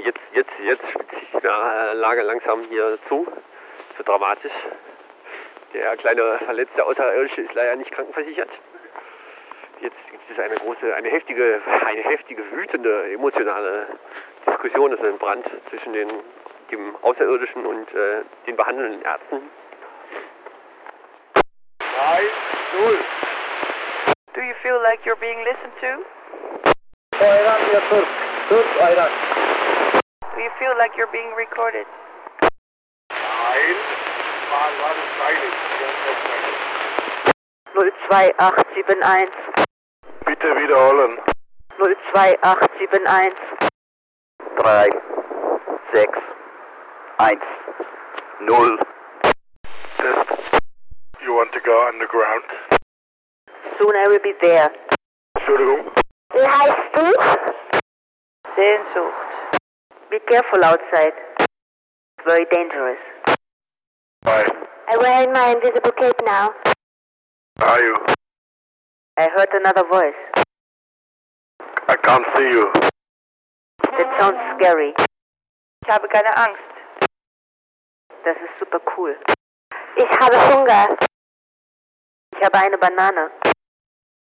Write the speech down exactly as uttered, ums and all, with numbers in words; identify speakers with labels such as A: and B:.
A: jetzt, jetzt, jetzt spitzt sich die Lage langsam hier zu. Es wird dramatisch. Der kleine verletzte Außerirdische ist leider nicht krankenversichert. Jetzt gibt es eine große, eine heftige, eine heftige, wütende, emotionale Diskussion. Es ist ein Brand zwischen den, dem Außerirdischen und äh, den behandelnden Ärzten.
B: Nein, null.
C: Do you feel like you're being listened to?
B: Ayran hier Türk. Türk Ayran.
C: Do you feel like you're being recorded?
B: Nein, war, war das Kleine.
C: null zwei acht sieben eins.
B: Bitte wiederholen.
C: null zwei acht sieben eins.
D: drei, sechs, eins, null.
B: Test. You want to go underground?
C: Soon I will be there.
B: Entschuldigung.
C: Wie heißt du? Sehnsucht. Be careful outside. Very dangerous.
B: Hi.
E: I'm wearing my invisible cape now.
B: Are you?
C: I heard another voice.
B: I can't see you.
C: That sounds scary. Ich habe keine Angst. Das ist super cool.
E: Ich habe Hunger.
C: Ich habe eine Banane.